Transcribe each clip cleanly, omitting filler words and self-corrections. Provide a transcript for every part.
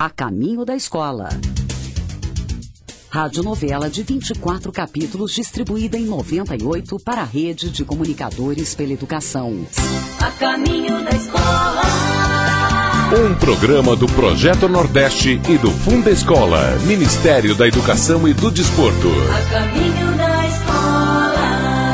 A Caminho da Escola. Radionovela de 24 capítulos distribuída em 98 para a Rede de Comunicadores pela Educação. A Caminho da Escola. Um programa do Projeto Nordeste e do Fundescola, Ministério da Educação e do Desporto. A Caminho da Escola.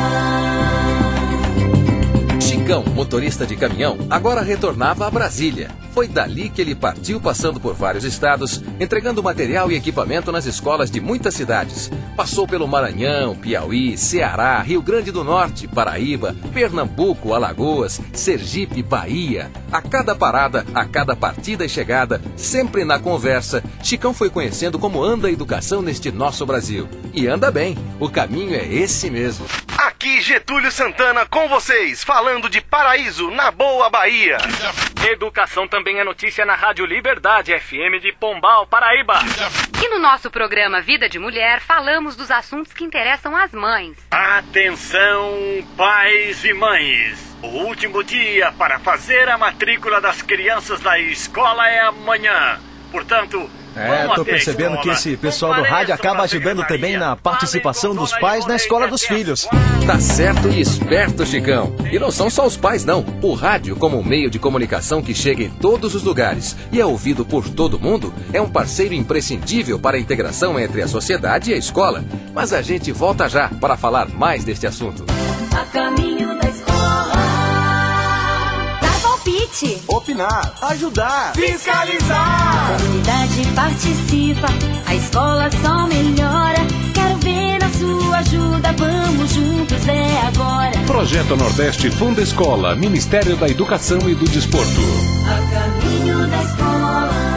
Chicão, motorista de caminhão, agora retornava a Brasília. Foi dali que ele partiu, passando por vários estados, entregando material e equipamento nas escolas de muitas cidades. Passou pelo Maranhão, Piauí, Ceará, Rio Grande do Norte, Paraíba, Pernambuco, Alagoas, Sergipe, Bahia. A cada parada, a cada partida e chegada, sempre na conversa, Chicão foi conhecendo como anda a educação neste nosso Brasil. E anda bem, o caminho é esse mesmo. Aqui Getúlio Santana com vocês, falando de Paraíso, na boa Bahia. Educação também é notícia na Rádio Liberdade FM de Pombal, Paraíba. E no nosso programa Vida de Mulher, falamos dos assuntos que interessam às mães. Atenção, pais e mães. O último dia para fazer a matrícula das crianças na escola é amanhã. Portanto, tô percebendo que esse pessoal do rádio acaba ajudando também na participação dos pais na escola dos filhos. Tá certo e esperto, Chicão. E não são só os pais, não. O rádio, como um meio de comunicação que chega em todos os lugares e é ouvido por todo mundo, é um parceiro imprescindível para a integração entre a sociedade e a escola. Mas a gente volta já para falar mais deste assunto. A Caminho da Escola. Dar palpite. Opinar, ajudar, Fiscalizar. A comunidade participa, a escola só melhora. Quero ver a sua ajuda, vamos juntos, é agora. Projeto Nordeste Fundescola, Ministério da Educação e do Desporto. A Caminho da Escola.